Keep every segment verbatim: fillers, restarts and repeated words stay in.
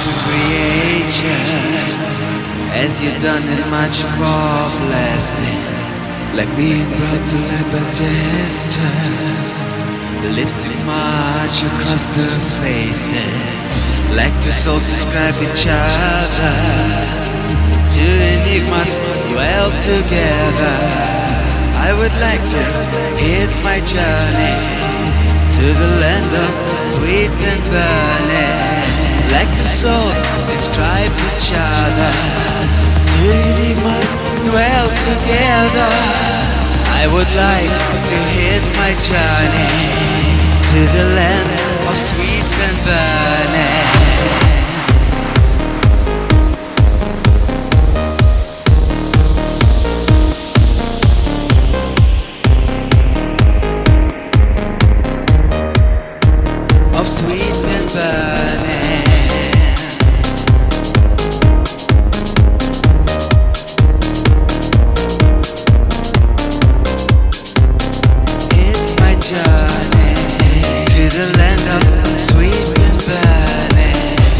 to creation, as you done it much for blessing, like being brought to life by gesture. The lipsticks march across the faces, like two souls describe each other. Two enigmas dwell together. I would like to hit my journey to the land of sweet and burning, like the souls describe each other. Two enigmas dwell together. I would like to hit my journey to the land of sweet and burning. Of sweet and burning. Hit my journey to the land of sweet and burning.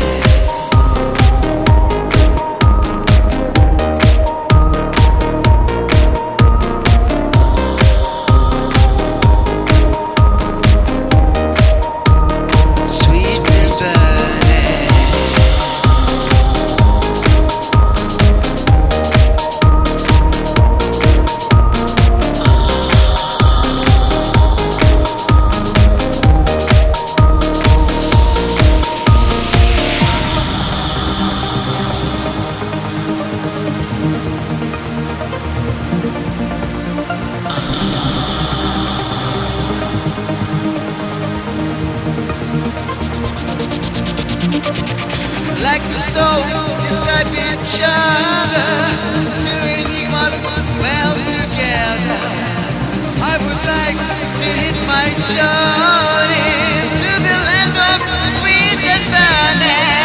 Like the souls describe each other, two enigmas well together. I would like to hit my journey to the land of sweet and burning.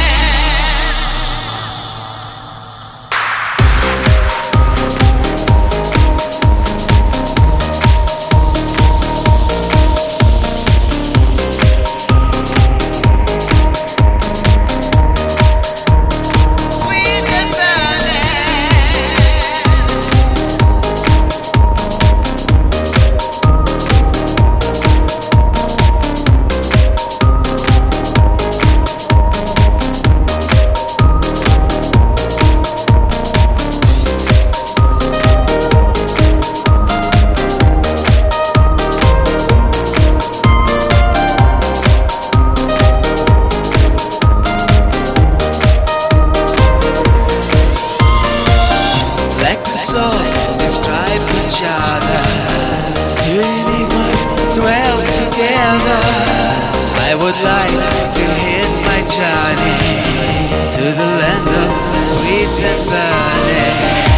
Describe each other, two enigmas dwell together. I would like to hit my journey to the land of sweet and burning.